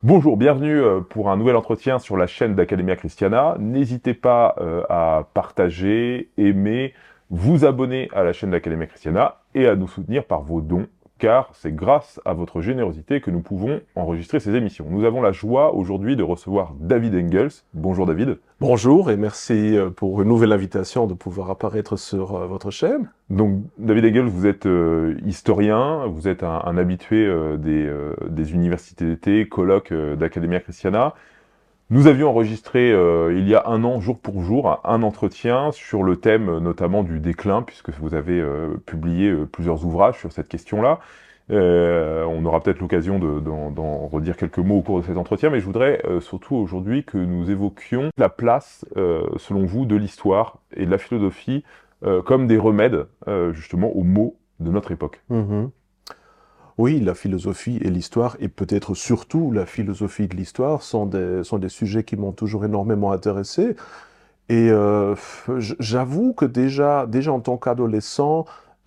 Bonjour, bienvenue pour un nouvel entretien sur la chaîne d'Academia Christiana. N'hésitez pas à partager, aimer, vous abonner à la chaîne d'Academia Christiana et à nous soutenir par vos dons, car c'est grâce à votre générosité que nous pouvons enregistrer ces émissions. Nous avons la joie aujourd'hui de recevoir David Engels. Bonjour David. Bonjour et merci pour une nouvelle invitation de pouvoir apparaître sur votre chaîne. Donc David Engels, vous êtes historien, vous êtes un habitué des universités d'été, colloques d'Academia Christiana. Nous avions enregistré il y a un an, jour pour jour, un entretien sur le thème notamment du déclin, puisque vous avez publié plusieurs ouvrages sur cette question-là. On aura peut-être l'occasion d'en redire quelques mots au cours de cet entretien, mais je voudrais surtout aujourd'hui que nous évoquions la place, selon vous, de l'histoire et de la philosophie comme des remèdes justement aux maux de notre époque. Mhm. Oui, la philosophie et l'histoire, et peut-être surtout la philosophie de l'histoire, sont des sujets qui m'ont toujours énormément intéressé. Et j'avoue que déjà en tant qu'adolescent,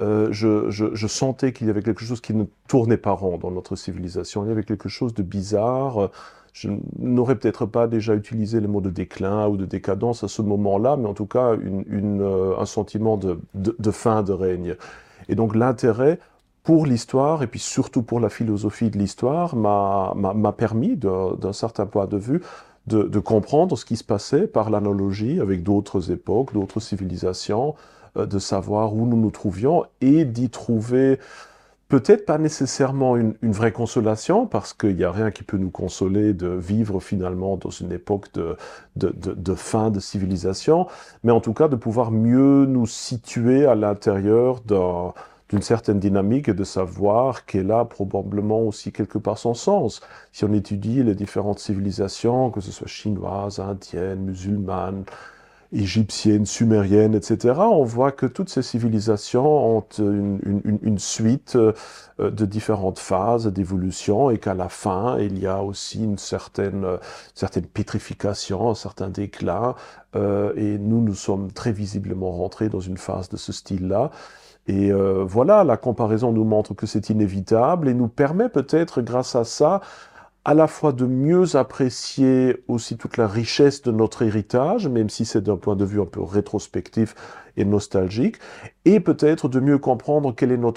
je sentais qu'il y avait quelque chose qui ne tournait pas rond dans notre civilisation. Il y avait quelque chose de bizarre. Je n'aurais peut-être pas déjà utilisé le mot de déclin ou de décadence à ce moment-là, mais en tout cas un sentiment de fin de règne. Et donc l'intérêt pour l'histoire, et puis surtout pour la philosophie de l'histoire, m'a permis, d'un certain point de vue, de comprendre ce qui se passait par l'analogie avec d'autres époques, d'autres civilisations, de savoir où nous nous trouvions et d'y trouver peut-être pas nécessairement une vraie consolation, parce qu'il n'y a rien qui peut nous consoler de vivre finalement dans une époque de fin de civilisation, mais en tout cas de pouvoir mieux nous situer à l'intérieur d'une certaine dynamique et de savoir qu'elle a probablement aussi quelque part son sens. Si on étudie les différentes civilisations, que ce soit chinoises, indiennes, musulmanes, égyptiennes, sumériennes, etc., on voit que toutes ces civilisations ont une suite de différentes phases d'évolution et qu'à la fin, il y a aussi une certaine pétrification, un certain déclin, et nous sommes très visiblement rentrés dans une phase de ce style-là. Et voilà, la comparaison nous montre que c'est inévitable et nous permet peut-être, grâce à ça, à la fois de mieux apprécier aussi toute la richesse de notre héritage, même si c'est d'un point de vue un peu rétrospectif et nostalgique, et peut-être de mieux comprendre quel est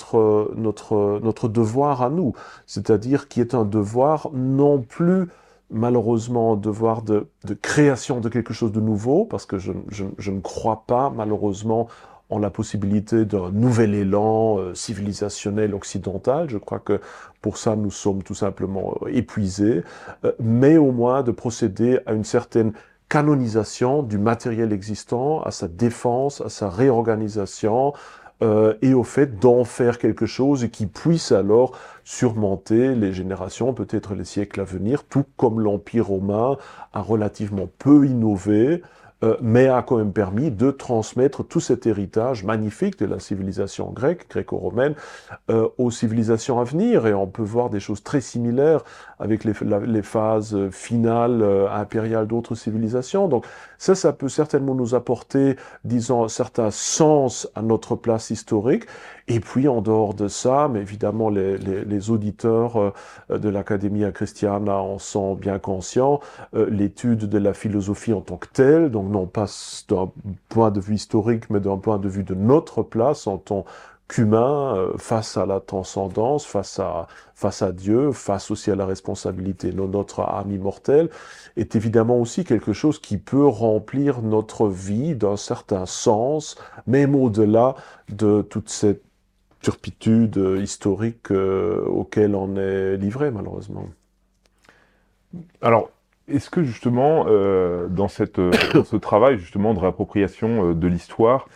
notre devoir à nous, c'est-à-dire qui est un devoir non plus malheureusement un devoir de création de quelque chose de nouveau, parce que je ne crois pas malheureusement en la possibilité d'un nouvel élan civilisationnel occidental. Je crois que pour ça, nous sommes tout simplement épuisés, mais au moins de procéder à une certaine canonisation du matériel existant, à sa défense, à sa réorganisation, et au fait d'en faire quelque chose qui puisse alors surmonter les générations, peut-être les siècles à venir, tout comme l'Empire romain a relativement peu innové, mais a quand même permis de transmettre tout cet héritage magnifique de la civilisation grecque, gréco-romaine, aux civilisations à venir. Et on peut voir des choses très similaires avec les phases finales impériales d'autres civilisations. Donc ça peut certainement nous apporter, disons, un certain sens à notre place historique. Et puis, en dehors de ça, mais évidemment, les auditeurs de l'Academia Christiana en sont bien conscients, l'étude de la philosophie en tant que telle, donc non pas d'un point de vue historique, mais d'un point de vue de notre place en tant qu'humain, face à la transcendance, face à Dieu, face aussi à la responsabilité de notre âme immortelle, est évidemment aussi quelque chose qui peut remplir notre vie d'un certain sens, même au-delà de toute cette turpitude historique auquel on est livré, malheureusement. Alors, est-ce que justement, dans ce travail justement de réappropriation de l'histoire,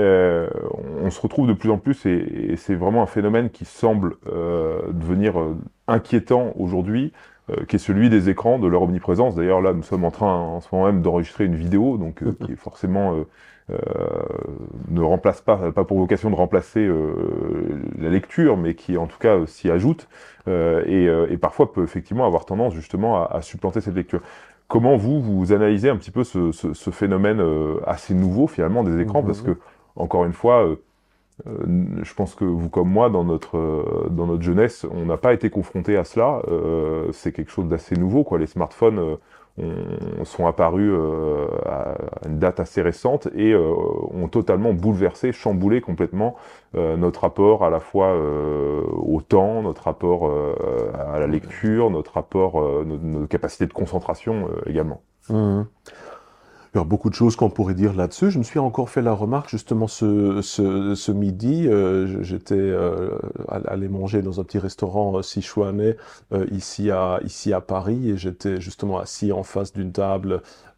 on se retrouve de plus en plus, et c'est vraiment un phénomène qui semble devenir inquiétant aujourd'hui, qui est celui des écrans, de leur omniprésence. D'ailleurs, là, nous sommes en train en ce moment même d'enregistrer une vidéo, donc qui est forcément euh, ne remplace pas pour vocation de remplacer la lecture, mais qui en tout cas s'y ajoute. Et parfois peut effectivement avoir tendance justement à supplanter cette lecture. Comment vous analysez un petit peu ce phénomène assez nouveau finalement des écrans, parce Mhm. que encore une fois, Je pense que vous comme moi, dans notre jeunesse, on n'a pas été confronté à cela. C'est quelque chose d'assez nouveau, quoi. Les smartphones sont apparus à une date assez récente et ont totalement bouleversé, chamboulé complètement notre rapport à la fois au temps, notre rapport à la lecture, notre rapport, nos capacités de concentration également. Mhm. Il y a beaucoup de choses qu'on pourrait dire là-dessus. Je me suis encore fait la remarque justement ce midi. J'étais allé manger dans un petit restaurant sichuanais ici à Paris et j'étais justement assis en face d'une table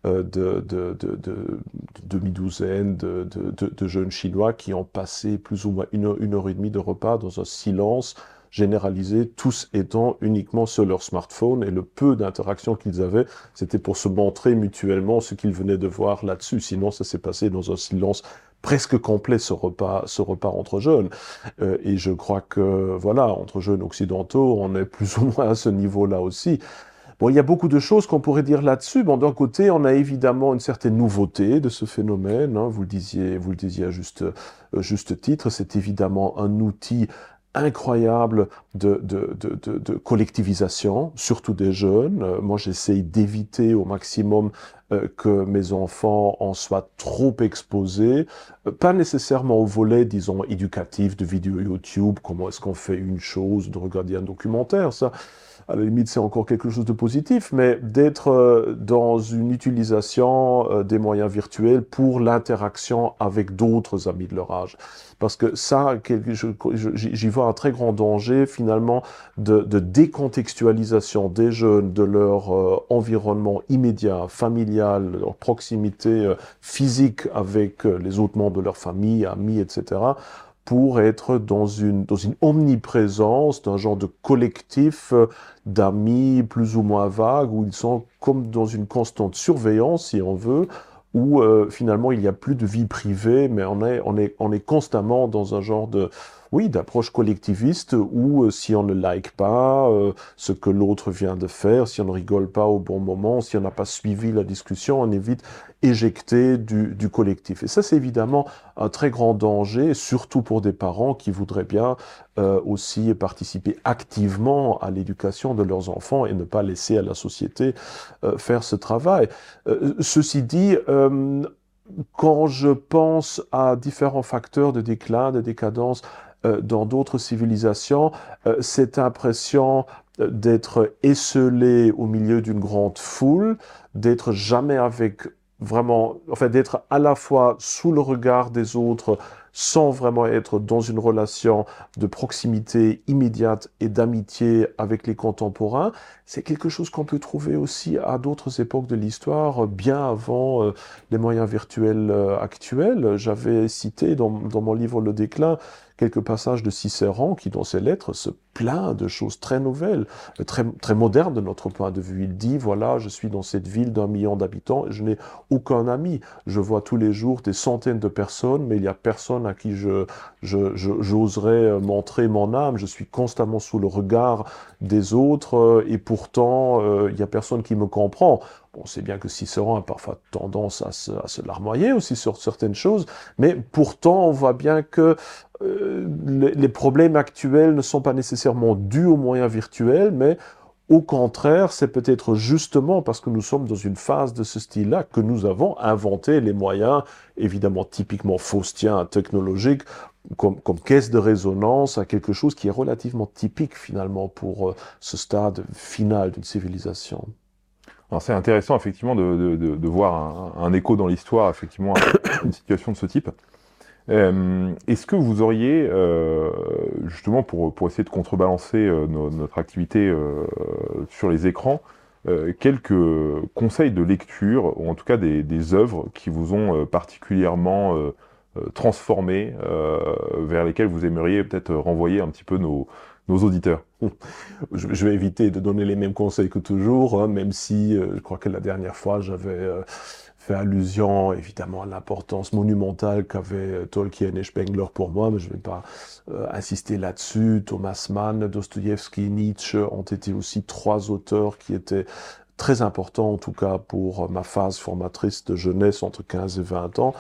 de demi-douzaine de jeunes Chinois qui ont passé plus ou moins une heure et demie de repas dans un silence généralisé, tous étant uniquement sur leur smartphone et le peu d'interaction qu'ils avaient c'était pour se montrer mutuellement ce qu'ils venaient de voir là-dessus. Sinon, ça s'est passé dans un silence presque complet, ce repas entre jeunes. Et je crois que, voilà, entre jeunes occidentaux, on est plus ou moins à ce niveau-là aussi. Bon, il y a beaucoup de choses qu'on pourrait dire là-dessus. Bon, d'un côté, on a évidemment une certaine nouveauté de ce phénomène. Hein. Vous le disiez à juste titre. C'est évidemment un outil incroyable de collectivisation, surtout des jeunes. Moi, j'essaye d'éviter au maximum que mes enfants en soient trop exposés, pas nécessairement au volet, disons, éducatif de vidéos YouTube, comment est-ce qu'on fait une chose, de regarder un documentaire, ça, à la limite, c'est encore quelque chose de positif, mais d'être dans une utilisation des moyens virtuels pour l'interaction avec d'autres amis de leur âge. Parce que ça, j'y vois un très grand danger, finalement, de décontextualisation des jeunes, de leur environnement immédiat, familial, de leur proximité physique avec les autres membres de leur famille, amis, etc., pour être dans une omniprésence d'un genre de collectif d'amis plus ou moins vagues, où ils sont comme dans une constante surveillance, si on veut, où finalement il n'y a plus de vie privée, mais on est constamment dans un genre de, oui, d'approche collectiviste où si on ne like pas ce que l'autre vient de faire, si on ne rigole pas au bon moment, si on n'a pas suivi la discussion, on est vite éjecté du collectif. Et ça, c'est évidemment un très grand danger, surtout pour des parents qui voudraient bien aussi participer activement à l'éducation de leurs enfants et ne pas laisser à la société faire ce travail. Ceci dit, quand je pense à différents facteurs de déclin, de décadence dans d'autres civilisations, cette impression d'être esseulé au milieu d'une grande foule, d'être jamais avec vraiment, enfin d'être à la fois sous le regard des autres sans vraiment être dans une relation de proximité immédiate et d'amitié avec les contemporains, c'est quelque chose qu'on peut trouver aussi à d'autres époques de l'histoire, bien avant les moyens virtuels actuels. J'avais cité dans mon livre Le Déclin quelques passages de Cicéron qui, dans ses lettres, se plaint de choses très nouvelles, très modernes de notre point de vue. Il dit, voilà, je suis dans cette ville d'1 million d'habitants et je n'ai aucun ami. Je vois tous les jours des centaines de personnes, mais il n'y a personne à qui j'oserais montrer mon âme. Je suis constamment sous le regard des autres et pourtant, il n'y a personne qui me comprend. On sait bien que Cicéron a parfois tendance à se larmoyer aussi sur certaines choses, mais pourtant on voit bien que les problèmes actuels ne sont pas nécessairement dus aux moyens virtuels, mais au contraire, c'est peut-être justement parce que nous sommes dans une phase de ce style-là que nous avons inventé les moyens, évidemment typiquement faustiens, technologiques, comme caisse de résonance à quelque chose qui est relativement typique finalement pour ce stade final d'une civilisation. Alors c'est intéressant effectivement de voir un écho dans l'histoire, effectivement, à une situation de ce type. Est-ce que vous auriez, justement pour essayer de contrebalancer notre activité sur les écrans, quelques conseils de lecture, ou en tout cas des œuvres qui vous ont particulièrement transformé, vers lesquelles vous aimeriez peut-être renvoyer un petit peu nos auditeurs? Je vais éviter de donner les mêmes conseils que toujours, hein, même si je crois que la dernière fois j'avais fait allusion évidemment à l'importance monumentale qu'avaient Tolkien et Spengler pour moi, mais je ne vais pas insister là-dessus. Thomas Mann, Dostoïevski, Nietzsche ont été aussi 3 auteurs qui étaient très importants, en tout cas pour ma phase formatrice de jeunesse entre 15 et 20 ans.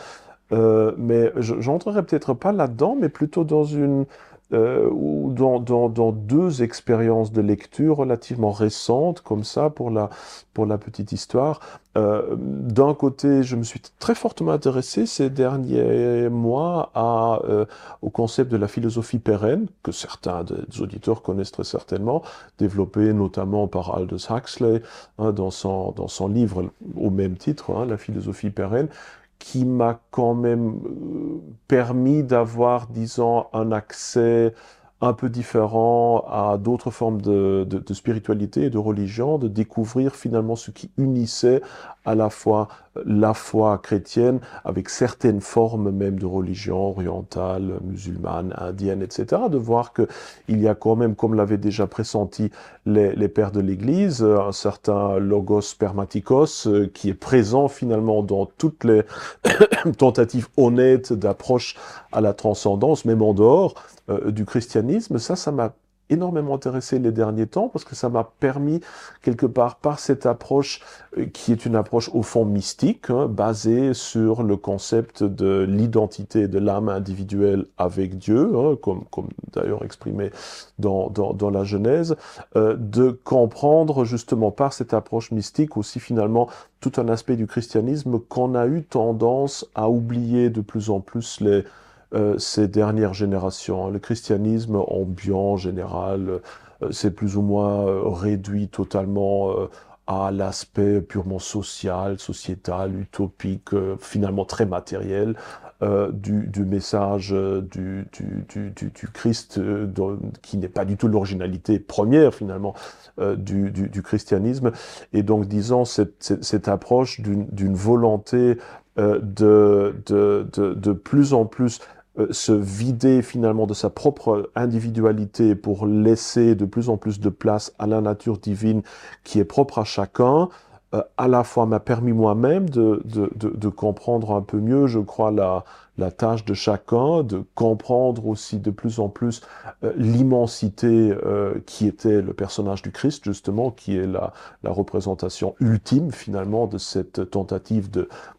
mais j'entrerai peut-être pas là-dedans, mais plutôt dans ou dans deux expériences de lecture relativement récentes, comme ça, pour la petite histoire. D'un côté, je me suis très fortement intéressé ces derniers mois au concept de la philosophie pérenne, que certains des auditeurs connaissent très certainement, développé notamment par Aldous Huxley, hein, dans son livre au même titre, hein, La philosophie pérenne, qui m'a quand même permis d'avoir, disons, un accès un peu différent à d'autres formes de spiritualité et de religion, de découvrir finalement ce qui unissait à la fois la foi chrétienne avec certaines formes même de religion orientale, musulmane, indienne, etc., de voir que il y a quand même, comme l'avaient déjà pressenti les pères de l'Église, un certain logos spermatikos qui est présent finalement dans toutes les tentative honnête d'approche à la transcendance, même en dehors du christianisme. Ça m'a énormément intéressé les derniers temps parce que ça m'a permis, quelque part, par cette approche qui est une approche au fond mystique, hein, basée sur le concept de l'identité de l'âme individuelle avec Dieu, hein, comme d'ailleurs exprimé dans la Genèse, de comprendre justement par cette approche mystique aussi finalement tout un aspect du christianisme qu'on a eu tendance à oublier de plus en plus ces dernières générations. Le christianisme ambiant en général, c'est plus ou moins réduit totalement à l'aspect purement social, sociétal, utopique, finalement très matériel. Du message du Christ, qui n'est pas du tout l'originalité première finalement du christianisme. Et donc, disons, cette approche d'une volonté de plus en plus se vider finalement de sa propre individualité pour laisser de plus en plus de place à la nature divine qui est propre à chacun, à la fois m'a permis moi-même de comprendre un peu mieux, je crois, la tâche de chacun, de comprendre aussi de plus en plus l'immensité qui était le personnage du Christ, justement, qui est la représentation ultime, finalement, de cette tentative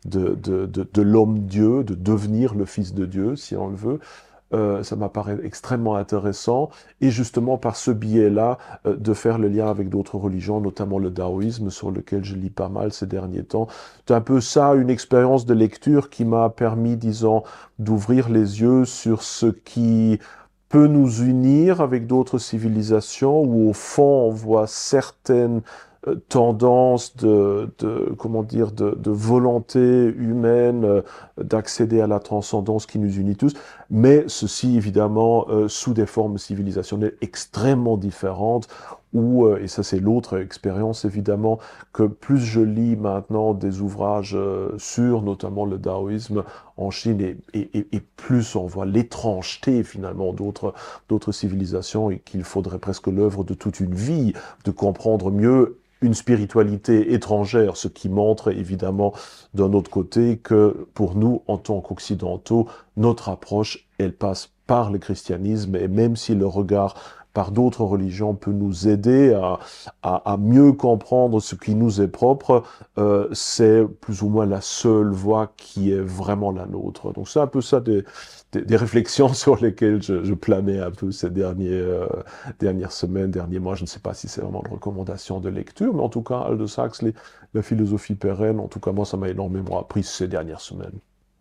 de l'homme-dieu, de devenir le Fils de Dieu, si on le veut. Ça m'apparaît extrêmement intéressant, et justement par ce biais-là, de faire le lien avec d'autres religions, notamment le taoïsme, sur lequel je lis pas mal ces derniers temps. C'est un peu ça, une expérience de lecture qui m'a permis, disons, d'ouvrir les yeux sur ce qui peut nous unir avec d'autres civilisations, où au fond on voit certaines tendance comment dire, de volonté humaine d'accéder à la transcendance qui nous unit tous, mais ceci évidemment sous des formes civilisationnelles extrêmement différentes, où, et ça c'est l'autre expérience évidemment, que plus je lis maintenant des ouvrages sur notamment le taoïsme en Chine, et plus on voit l'étrangeté finalement d'autres civilisations, et qu'il faudrait presque l'œuvre de toute une vie de comprendre mieux une spiritualité étrangère, ce qui montre évidemment d'un autre côté que pour nous, en tant qu'occidentaux, notre approche, elle passe par le christianisme, et même si le regard par d'autres religions peut nous aider à mieux comprendre ce qui nous est propre, c'est plus ou moins la seule voie qui est vraiment la nôtre. Donc c'est un peu ça des réflexions sur lesquelles je planais un peu ces dernières semaines, derniers mois. Je ne sais pas si c'est vraiment une recommandation de lecture, mais en tout cas, Aldous Huxley, la philosophie pérenne, en tout cas moi, ça m'a énormément appris ces dernières semaines.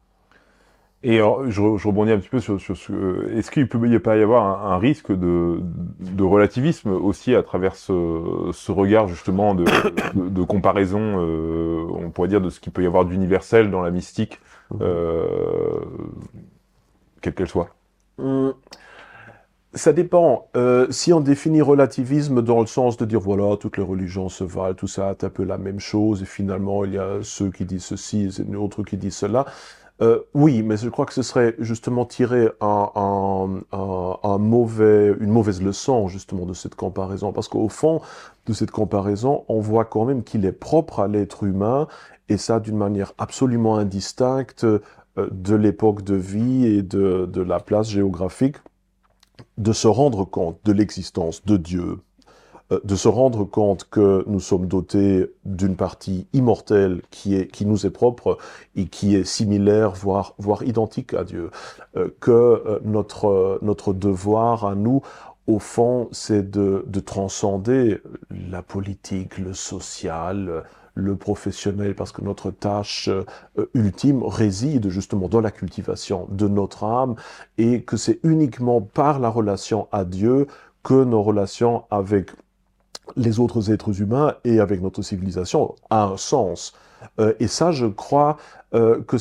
Et alors, je rebondis un petit peu sur ce... Est-ce qu'il peut y pas y avoir un risque de relativisme aussi à travers ce regard justement de comparaison, on pourrait dire, de ce qu'il peut y avoir d'universel dans la mystique, euh, quelle qu'elle soit? Hum, Ça dépend. Si on définit relativisme dans le sens de dire, voilà, toutes les religions se valent, tout ça est un peu la même chose, et finalement, il y a ceux qui disent ceci, et d'autres qui disent cela. Oui, mais je crois que ce serait justement tirer une mauvaise leçon justement de cette comparaison, parce qu'au fond de cette comparaison, on voit quand même qu'il est propre à l'être humain, et ça d'une manière absolument indistincte de l'époque de vie et de la place géographique, de se rendre compte de l'existence de Dieu, de se rendre compte que nous sommes dotés d'une partie immortelle qui nous est propre et qui est similaire, voire identique à Dieu. Notre devoir à nous, au fond, c'est de transcender la politique, le social, le professionnel, parce que notre tâche ultime réside justement dans la cultivation de notre âme, et que c'est uniquement par la relation à Dieu que nos relations avec les autres êtres humains et avec notre civilisation a un sens. Et ça, je crois que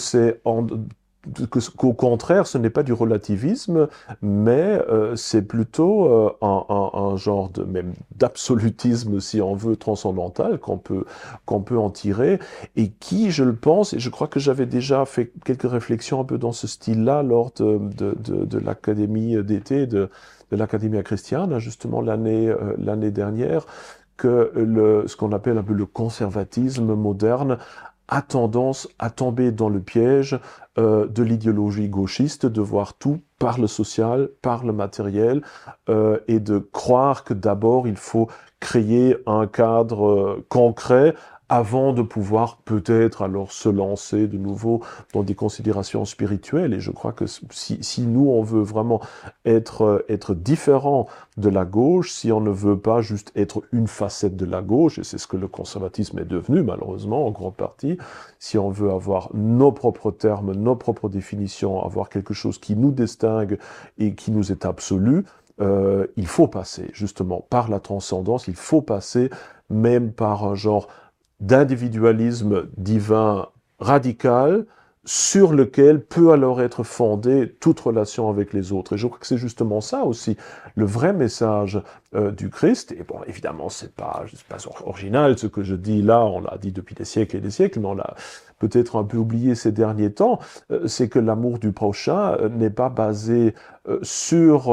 qu'au contraire, ce n'est pas du relativisme, mais c'est plutôt un genre même d'absolutisme, si on veut, transcendantal, qu'on peut en tirer, et qui, je le pense, et je crois que j'avais déjà fait quelques réflexions un peu dans ce style-là lors de l'académie d'été de l'Académie Christiana, justement l'année dernière, que ce qu'on appelle un peu le conservatisme moderne a tendance à tomber dans le piège de l'idéologie gauchiste, de voir tout par le social, par le matériel, et de croire que d'abord il faut créer un cadre concret avant de pouvoir peut-être alors se lancer de nouveau dans des considérations spirituelles. Et je crois que si nous, on veut vraiment être différent de la gauche, si on ne veut pas juste être une facette de la gauche, et c'est ce que le conservatisme est devenu malheureusement en grande partie, si on veut avoir nos propres termes, nos propres définitions, avoir quelque chose qui nous distingue et qui nous est absolu, il faut passer justement par la transcendance, il faut passer même par un genre d'individualisme divin radical sur lequel peut alors être fondée toute relation avec les autres. Et je crois que c'est justement ça aussi, le vrai message du Christ. Et bon, évidemment, c'est pas original ce que je dis là, on l'a dit depuis des siècles et des siècles, mais on l'a peut-être un peu oublié ces derniers temps, c'est que l'amour du prochain n'est pas basé sur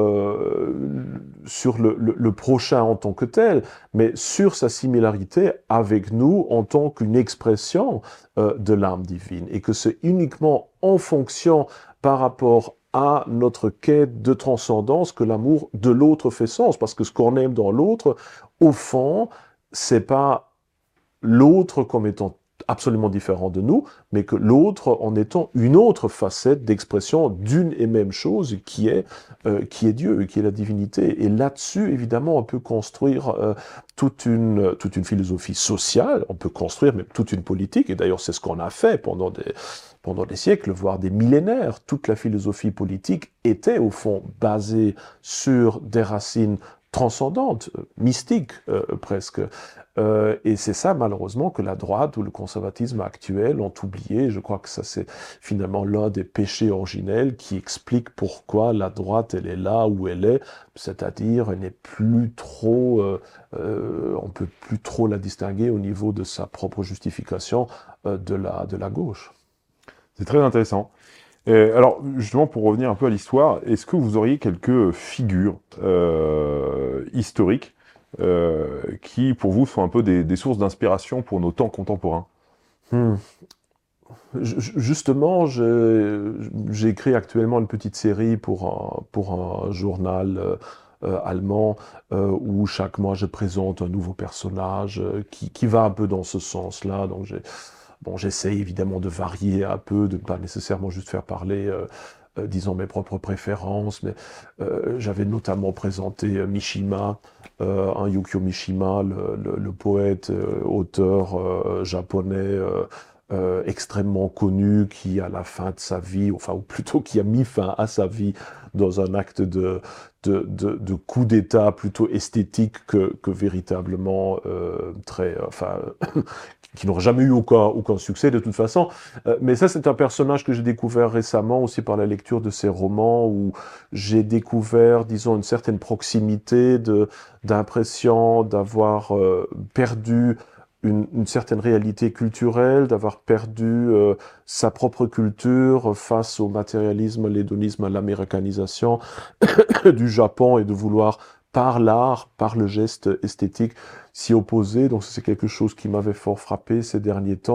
le prochain en tant que tel, mais sur sa similarité avec nous en tant qu'une expression de l'âme divine, et que c'est uniquement en fonction par rapport à notre quête de transcendance que l'amour de l'autre fait sens, parce que ce qu'on aime dans l'autre, au fond, c'est pas l'autre comme étant absolument différent de nous, mais que l'autre en étant une autre facette d'expression d'une et même chose qui est Dieu, qui est la divinité. Et là-dessus, évidemment, on peut construire toute une philosophie sociale, on peut construire même toute une politique, et d'ailleurs c'est ce qu'on a fait pendant des siècles, voire des millénaires. Toute la philosophie politique était au fond basée sur des racines transcendantes, mystiques presque. Et c'est ça, malheureusement, que la droite ou le conservatisme actuel ont oublié. Je crois que ça, c'est finalement l'un des péchés originels qui explique pourquoi la droite, elle est là où elle est, c'est-à-dire elle n'est plus trop, on peut plus trop la distinguer au niveau de sa propre justification de la gauche. C'est très intéressant. Alors, justement, pour revenir un peu à l'histoire, est-ce que vous auriez quelques figures historiques qui, pour vous, sont un peu des sources d'inspiration pour nos temps contemporains? Justement, j'écris actuellement une petite série pour un journal allemand où chaque mois je présente un nouveau personnage qui va un peu dans ce sens-là. Donc j'essaye évidemment de varier un peu, de ne pas nécessairement juste faire parler disons mes propres préférences, mais j'avais notamment présenté Mishima, un Yukio Mishima, le poète, auteur japonais extrêmement connu, qui à la fin de sa vie, enfin ou plutôt qui a mis fin à sa vie dans un acte de coup d'État plutôt esthétique que véritablement très, enfin, qui n'aurait jamais eu aucun succès de toute façon. Mais ça, c'est un personnage que j'ai découvert récemment aussi par la lecture de ses romans, où j'ai découvert, disons, une certaine proximité d'impression d'avoir perdu une certaine réalité culturelle, d'avoir perdu sa propre culture face au matérialisme, à l'hédonisme, à l'américanisation du Japon, et de vouloir, par l'art, par le geste esthétique, s'y opposer. Donc c'est quelque chose qui m'avait fort frappé ces derniers temps.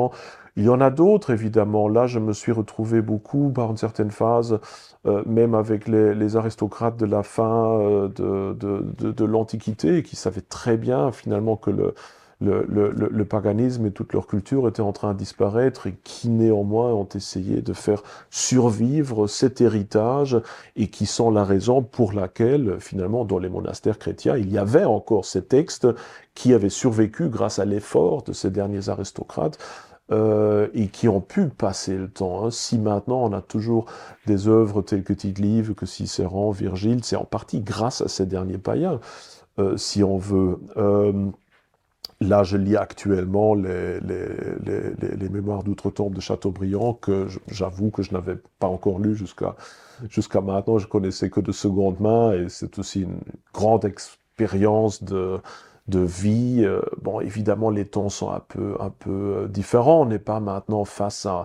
Il y en a d'autres, évidemment. Là, je me suis retrouvé beaucoup par une certaine phase, même avec les aristocrates de la fin de l'Antiquité, qui savaient très bien finalement que le paganisme et toute leur culture étaient en train de disparaître et qui néanmoins ont essayé de faire survivre cet héritage et qui sont la raison pour laquelle finalement dans les monastères chrétiens il y avait encore ces textes qui avaient survécu grâce à l'effort de ces derniers aristocrates et qui ont pu passer le temps. Hein. Si maintenant on a toujours des œuvres telles que Tite-Live, que Cicéron, Virgile, c'est en partie grâce à ces derniers païens, si on veut. Là, je lis actuellement les Mémoires d'Outre-Tombe de Chateaubriand, que j'avoue que je n'avais pas encore lu jusqu'à maintenant. Je connaissais que de seconde main, et c'est aussi une grande expérience de vie. Bon, évidemment, les temps sont un peu différents. On n'est pas maintenant face à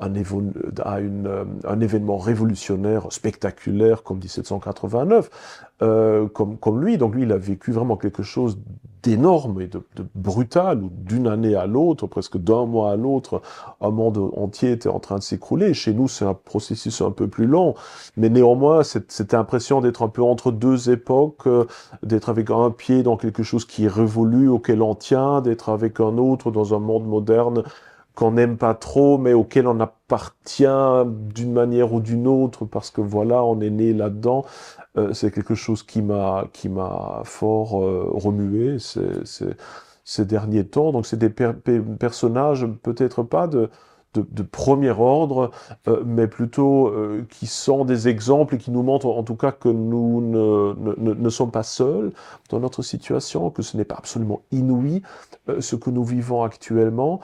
un événement révolutionnaire, spectaculaire, comme 1789, comme lui. Donc lui, il a vécu vraiment quelque chose d'énorme et de brutal, où d'une année à l'autre, presque d'un mois à l'autre, un monde entier était en train de s'écrouler. Chez nous, c'est un processus un peu plus long, mais néanmoins, cette impression d'être un peu entre deux époques, d'être avec un pied dans quelque chose qui est révolu, auquel on tient, d'être avec un autre dans un monde moderne qu'on n'aime pas trop, mais auquel on appartient d'une manière ou d'une autre, parce que voilà, on est né là-dedans. C'est quelque chose qui m'a fort remué ces derniers temps. Donc c'est des personnages peut-être pas de premier ordre, mais plutôt qui sont des exemples et qui nous montrent en tout cas que nous ne sommes pas seuls dans notre situation, que ce n'est pas absolument inouï ce que nous vivons actuellement.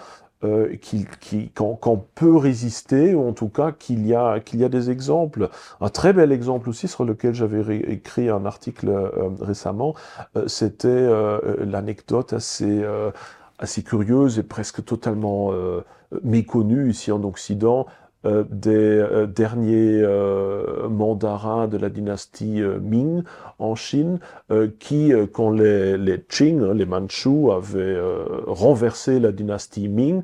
Qu'on peut résister, ou en tout cas qu'il y a des exemples. Un très bel exemple aussi, sur lequel j'avais écrit un article récemment, c'était l'anecdote assez curieuse et presque totalement méconnue ici en Occident, des derniers mandarins de la dynastie Ming en Chine, qui, quand les Qing, hein, les Mandchous, avaient renversé la dynastie Ming,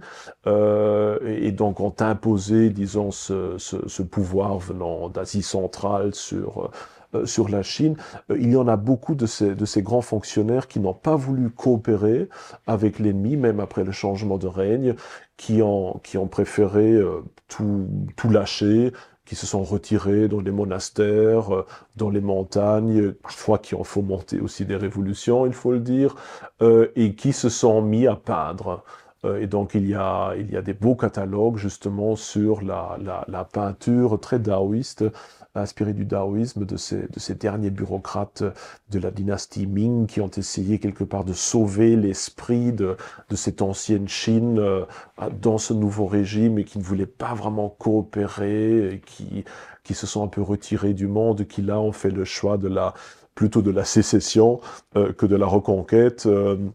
et donc ont imposé, disons, ce pouvoir venant d'Asie centrale sur la Chine. Il y en a beaucoup de ces grands fonctionnaires qui n'ont pas voulu coopérer avec l'ennemi, même après le changement de règne, qui ont préféré tout lâcher, qui se sont retirés dans les monastères, dans les montagnes, parfois qui ont fomenté aussi des révolutions, il faut le dire, et qui se sont mis à peindre. Et donc il y a des beaux catalogues justement sur la peinture très taoïste, inspirée du taoïsme, de ces derniers bureaucrates de la dynastie Ming qui ont essayé quelque part de sauver l'esprit de cette ancienne Chine dans ce nouveau régime, et qui ne voulaient pas vraiment coopérer, et qui se sont un peu retirés du monde, qui là ont fait le choix plutôt de la sécession que de la reconquête.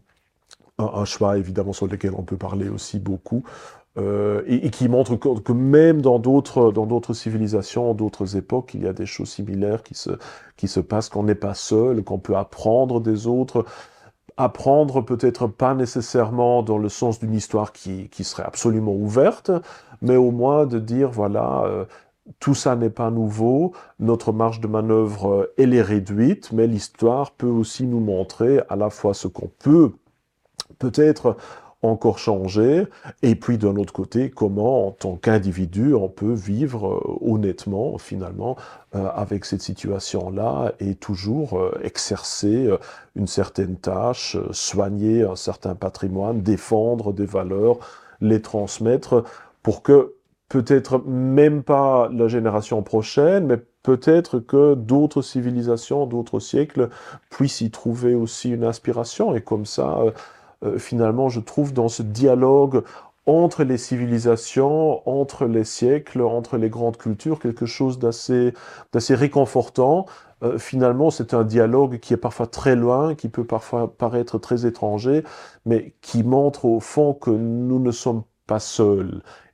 Un choix évidemment sur lequel on peut parler aussi beaucoup, et qui montre que même dans d'autres civilisations, d'autres époques, il y a des choses similaires qui se passent, qu'on n'est pas seul, qu'on peut apprendre des autres. Apprendre peut-être pas nécessairement dans le sens d'une histoire qui serait absolument ouverte, mais au moins de dire, voilà, tout ça n'est pas nouveau, notre marge de manœuvre, elle est réduite, mais l'histoire peut aussi nous montrer à la fois ce qu'on peut-être encore changer, et puis d'un autre côté, comment en tant qu'individu on peut vivre honnêtement finalement avec cette situation-là, et toujours exercer une certaine tâche, soigner un certain patrimoine, défendre des valeurs, les transmettre, pour que peut-être même pas la génération prochaine, mais peut-être que d'autres civilisations, d'autres siècles puissent y trouver aussi une inspiration, et comme ça finalement, je trouve dans ce dialogue entre les civilisations, entre les siècles, entre les grandes cultures, quelque chose d'assez réconfortant. Finalement, c'est un dialogue qui est parfois très loin, qui peut parfois paraître très étranger, mais qui montre au fond que nous ne sommes pas seuls.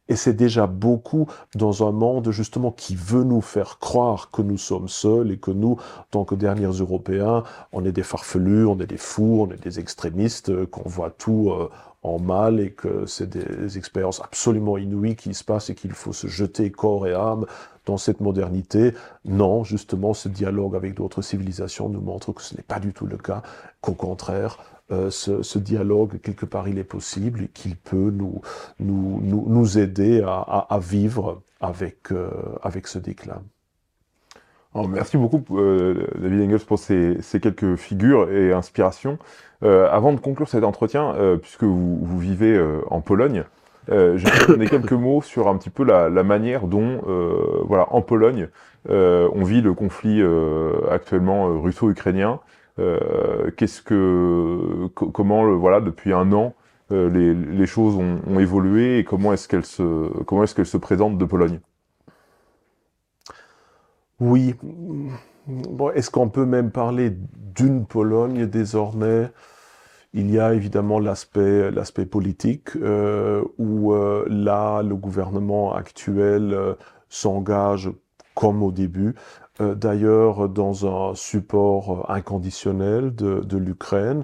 Et c'est déjà beaucoup dans un monde justement qui veut nous faire croire que nous sommes seuls et que nous, en tant que derniers Européens, on est des farfelus, on est des fous, on est des extrémistes, qu'on voit tout en mal et que c'est des expériences absolument inouïes qui se passent et qu'il faut se jeter corps et âme dans cette modernité. Non, justement, ce dialogue avec d'autres civilisations nous montre que ce n'est pas du tout le cas, qu'au contraire, ce dialogue, quelque part, il est possible et qu'il peut nous aider à vivre avec ce déclin. Alors, merci beaucoup, David Engels, pour ces quelques figures et inspirations. Avant de conclure cet entretien, puisque vous vivez en Pologne, je vais donner quelques mots sur un petit peu la manière dont, voilà, en Pologne, on vit le conflit actuellement russo-ukrainien. Comment, voilà, depuis un an, les choses ont évolué et comment est-ce qu'elles se présentent de Pologne? Oui, bon, est-ce qu'on peut même parler d'une Pologne désormais? Il y a évidemment l'aspect politique, où là, le gouvernement actuel s'engage comme au début, d'ailleurs dans un support inconditionnel de l'Ukraine.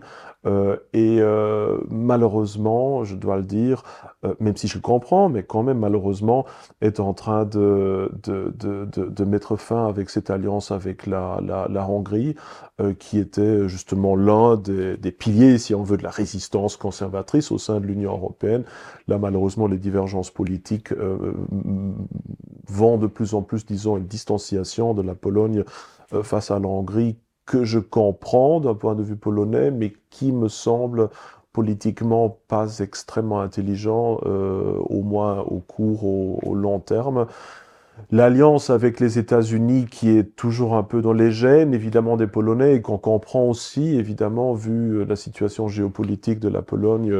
Malheureusement, je dois le dire, même si je comprends, mais quand même malheureusement, est en train de mettre fin avec cette alliance avec la Hongrie, qui était justement l'un des piliers, si on veut, de la résistance conservatrice au sein de l'Union européenne. Là, malheureusement, les divergences politiques vont de plus en plus, disons, une distanciation de la Pologne face à la Hongrie, que je comprends d'un point de vue polonais, mais qui me semble politiquement pas extrêmement intelligent, au moins au long terme. L'alliance avec les États-Unis qui est toujours un peu dans les gènes, évidemment, des Polonais, et qu'on comprend aussi, évidemment, vu la situation géopolitique de la Pologne,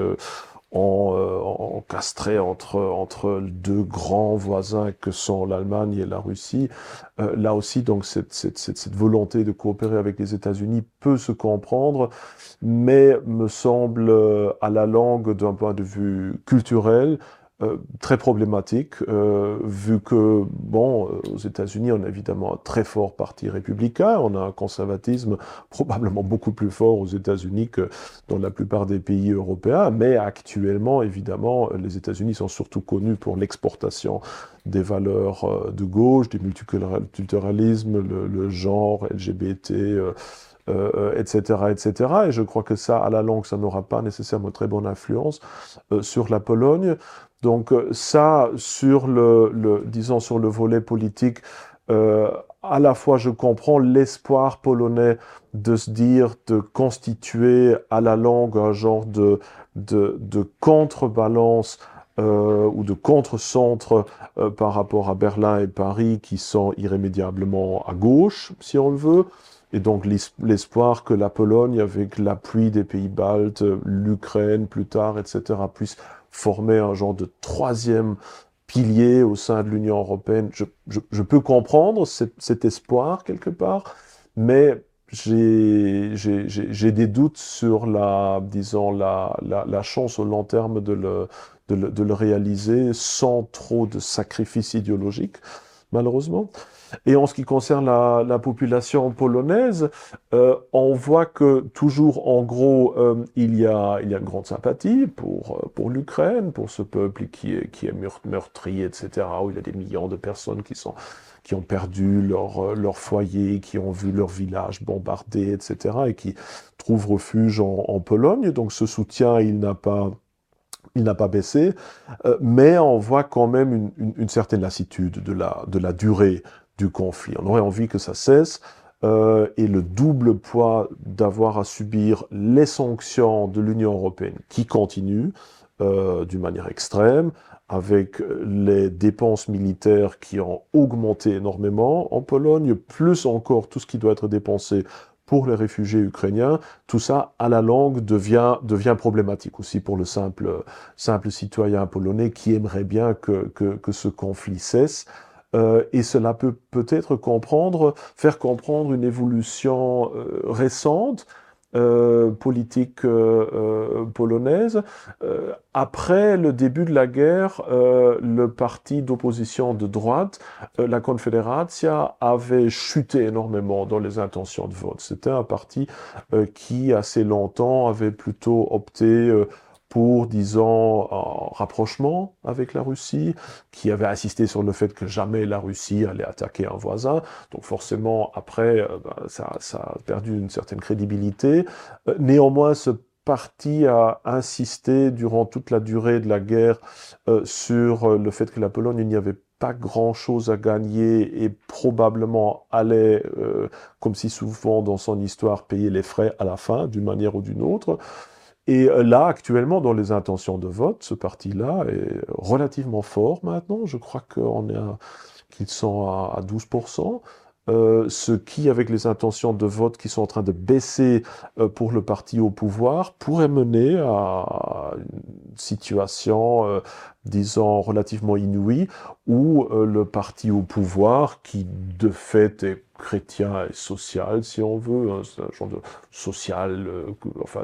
encastré entre deux grands voisins que sont l'Allemagne et la Russie. Là aussi, donc, cette volonté de coopérer avec les États-Unis peut se comprendre, mais me semble, à la longue, d'un point de vue culturel, très problématique, vu que, bon, aux États-Unis, on a évidemment un très fort parti républicain, on a un conservatisme probablement beaucoup plus fort aux États-Unis que dans la plupart des pays européens, mais actuellement, évidemment, les États-Unis sont surtout connus pour l'exportation des valeurs de gauche, du multiculturalisme, le genre LGBT, etc., etc. Et je crois que ça, à la longue, ça n'aura pas nécessairement très bonne influence sur la Pologne. Donc ça, disons, sur le volet politique, à la fois je comprends l'espoir polonais de se dire, de constituer à la longue un genre de contrebalance, ou de contre-centre par rapport à Berlin et Paris qui sont irrémédiablement à gauche, si on le veut. Et donc l'espoir que la Pologne, avec l'appui des pays baltes, l'Ukraine plus tard, etc., puisse former un genre de troisième pilier au sein de l'Union européenne. Je peux comprendre cet espoir quelque part, mais j'ai des doutes sur disons, la chance au long terme de le réaliser sans trop de sacrifices idéologiques, malheureusement. Et en ce qui concerne la population polonaise, on voit que toujours, en gros, il y a une grande sympathie pour l'Ukraine, pour ce peuple qui est meurtri, etc., où il y a des millions de personnes qui ont perdu leur foyer, qui ont vu leur village bombardé, etc., et qui trouvent refuge en Pologne. Donc ce soutien, il n'a pas baissé, mais on voit quand même une certaine lassitude de la durée du conflit. On aurait envie que ça cesse, et le double poids d'avoir à subir les sanctions de l'Union européenne qui continuent d'une manière extrême, avec les dépenses militaires qui ont augmenté énormément en Pologne, plus encore tout ce qui doit être dépensé pour les réfugiés ukrainiens, tout ça, à la longue, devient problématique aussi pour le simple citoyen polonais qui aimerait bien que ce conflit cesse. Et cela peut peut-être faire comprendre une évolution récente politique polonaise. Après le début de la guerre, le parti d'opposition de droite, la Confederacja, avait chuté énormément dans les intentions de vote. C'était un parti qui, assez longtemps, avait plutôt opté pour, disons, un rapprochement avec la Russie, qui avait insisté sur le fait que jamais la Russie allait attaquer un voisin. Donc forcément, après, ça a perdu une certaine crédibilité. Néanmoins, ce parti a insisté durant toute la durée de la guerre sur le fait que la Pologne, il n'y avait pas grand-chose à gagner et probablement allait, comme si souvent dans son histoire, payer les frais à la fin, d'une manière ou d'une autre. Et là, actuellement, dans les intentions de vote, ce parti-là est relativement fort maintenant. Je crois qu'ils sont à 12%. Ce qui, avec les intentions de vote qui sont en train de baisser pour le parti au pouvoir, pourrait mener à une situation, disons, relativement inouïe, où le parti au pouvoir, qui de fait est chrétien et social, si on veut, hein, c'est un genre de social, enfin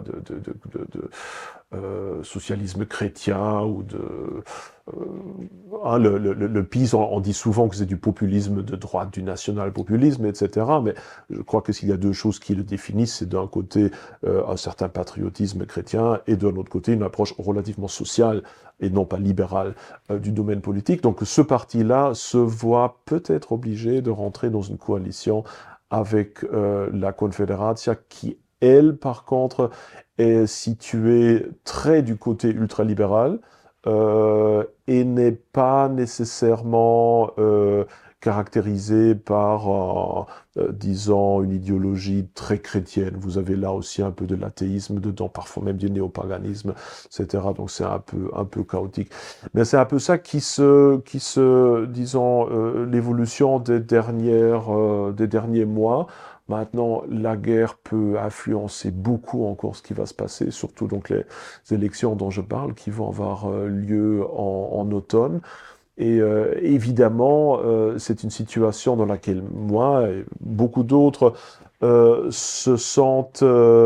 socialisme chrétien ou hein, le PiS, on dit souvent que c'est du populisme de droite, du national-populisme, etc. Mais je crois que s'il y a deux choses qui le définissent, c'est d'un côté un certain patriotisme chrétien et d'un autre côté une approche relativement sociale et non pas libérale du domaine politique. Donc ce parti-là se voit peut-être obligé de rentrer dans une coalition avec la Confederacja qui, elle, par contre, est située très du côté ultralibéral et n'est pas nécessairement caractérisée par, disons, une idéologie très chrétienne. Vous avez là aussi un peu de l'athéisme dedans, parfois même du néopaganisme, etc. Donc c'est un peu chaotique. Mais c'est un peu ça disons, l'évolution des derniers mois. Maintenant, la guerre peut influencer beaucoup encore ce qui va se passer, surtout donc les élections dont je parle, qui vont avoir lieu en automne. Et évidemment, c'est une situation dans laquelle moi et beaucoup d'autres se sentent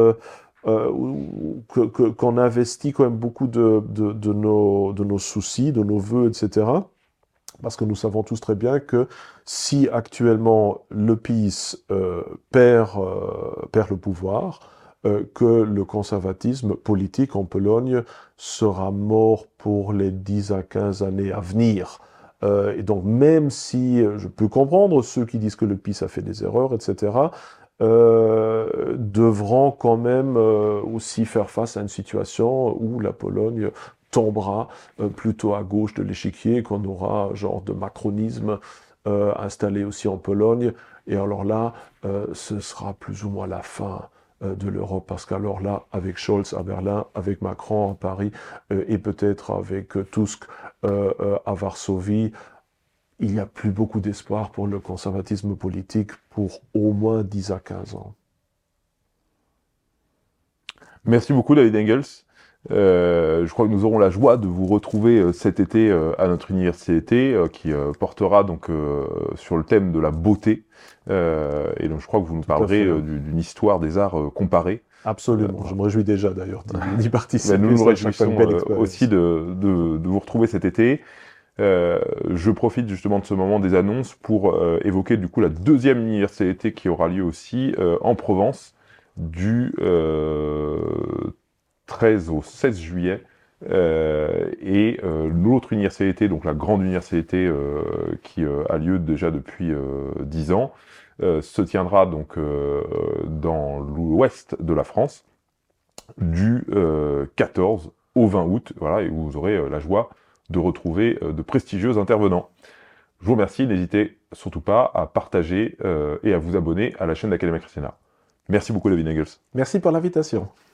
qu'on investit quand même beaucoup de nos soucis, de nos vœux, etc. Parce que nous savons tous très bien que si actuellement le PiS perd le pouvoir, que le conservatisme politique en Pologne sera mort pour les 10 à 15 années à venir. Et donc même si je peux comprendre ceux qui disent que le PiS a fait des erreurs, etc., devront quand même aussi faire face à une situation où la Pologne tombera plutôt à gauche de l'échiquier, qu'on aura un genre de macronisme installé aussi en Pologne. Et alors là, ce sera plus ou moins la fin de l'Europe, parce qu'alors là, avec Scholz à Berlin, avec Macron à Paris, et peut-être avec Tusk à Varsovie, il n'y a plus beaucoup d'espoir pour le conservatisme politique pour au moins 10 à 15 ans. Merci beaucoup, David Engels. Je crois que nous aurons la joie de vous retrouver cet été à notre université qui portera donc sur le thème de la beauté. Et donc je crois que vous nous parlerez d'une histoire des arts comparés. Absolument, je me réjouis déjà d'ailleurs d'y participer. Nous nous réjouissons aussi de vous retrouver cet été. Je profite justement de ce moment des annonces pour évoquer du coup la deuxième université qui aura lieu aussi en Provence du 13 au 16 juillet. Et l'autre université, donc la grande université qui a lieu déjà depuis 10 ans, se tiendra donc dans l'ouest de la France du 14 au 20 août, voilà, et où vous aurez la joie de retrouver de prestigieux intervenants. Je vous remercie, n'hésitez surtout pas à partager et à vous abonner à la chaîne d'Academia Christiana. Merci beaucoup, David Engels. Merci pour l'invitation.